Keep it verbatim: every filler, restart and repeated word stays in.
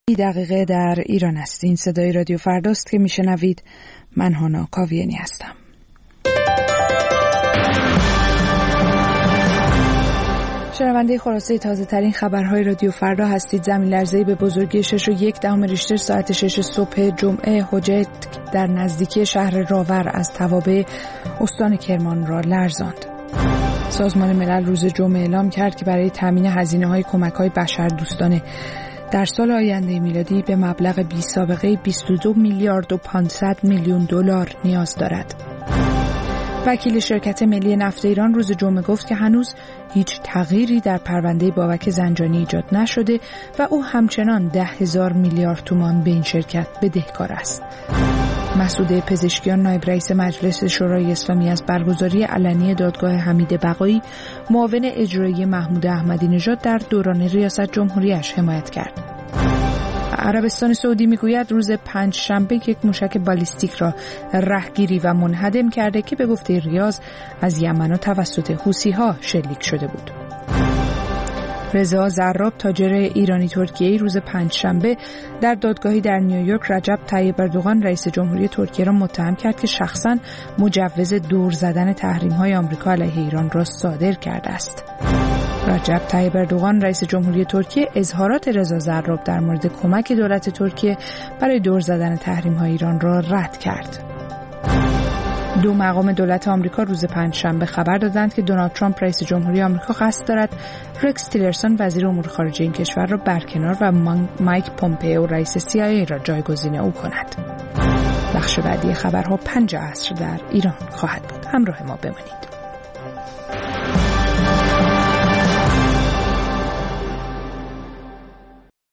دقیقه در ایران است. این صدای رادیو فرداست که میشنوید. من هانا کاویانی هستم. شنونده خلاصه تازه ترین خبرهای رادیو فردا هستید. زمین لرزه‌ای به بزرگی شش و یک دهم ریشتر ساعت شش صبح جمعه حجت در نزدیکی شهر راور از توابع استان کرمان را لرزاند. سازمان ملل روز جمعه اعلام کرد که برای تامین هزینه‌های کمک‌های بشردوستانه در سال آینده میلادی به مبلغ بی سابقه بیست و دو میلیارد و پانصد میلیون دلار نیاز دارد. وکیل شرکت ملی نفت ایران روز جمعه گفت که هنوز هیچ تغییری در پرونده بابک زنجانی ایجاد نشده و او همچنان ده هزار میلیارد تومان به این شرکت بدهکار است. مسعود پزشکیان نایب رئیس مجلس شورای اسلامی از برگزاری علنی دادگاه حمید بقایی معاون اجرایی محمود احمدی نژاد در دوران ریاست جمهوریش حمایت کرد. عربستان سعودی میگوید روز پنج شنبه یک موشک بالیستیک را رهگیری و منهدم کرده که به گفته ریاض از یمن و توسط حوثی‌ها شلیک شده بود. رضا زراب تاجر ایرانی ترکیه‌ای روز پنج شنبه در دادگاهی در نیویورک رجب طیب اردوغان رئیس جمهوری ترکیه را متهم کرد که شخصاً مجوز دور زدن تحریم‌های آمریکا علیه ایران را صادر کرده است. رجب طیب اردوغان رئیس جمهوری ترکیه اظهارات رضا زراب در مورد کمک دولت ترکیه برای دور زدن تحریم‌های ایران را رد کرد. دو مقام دولت آمریکا روز پنجشنبه خبر دادند که دونالد ترامپ رئیس جمهوری آمریکا قصد دارد رکس تیلرسون وزیر امور خارجه این کشور را برکنار و مایک پومپئو رئیس سی آی ای را جایگزین او کند. بخش بعدی خبرها پنج عصر در ایران خواهد بود. همراه ما بمانید.